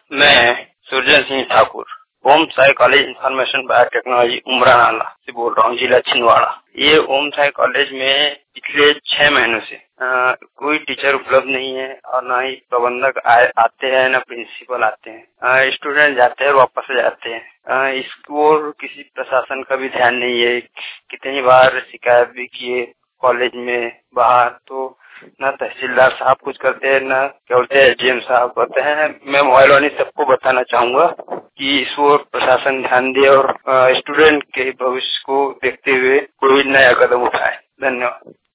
मैं Surjan Singh Thakur Om Sai college information biotechnology Umra Nala से बोल रहा हूँ, जिला छिंदवाड़ा। ये ओम साई कॉलेज में पिछले 6 महीनों से कोई टीचर उपलब्ध नहीं है और ना ही प्रबंधक आते हैं, ना प्रिंसिपल आते हैं। स्टूडेंट जाते हैं और वापस जाते हैं। इसको किसी प्रशासन का भी ध्यान नहीं है। कितनी बार शिकायत भी किए कॉलेज में बाहर, तो ना तहसीलदार साहब कुछ करते हैं, ना क्या बोलते हैं एसडीएम साहब करते हैं। मैं मोबाइल वाली सबको बताना चाहूंगा कि इस ओर प्रशासन ध्यान दे और स्टूडेंट के भविष्य को देखते हुए कोई नया कदम उठाए। धन्यवाद।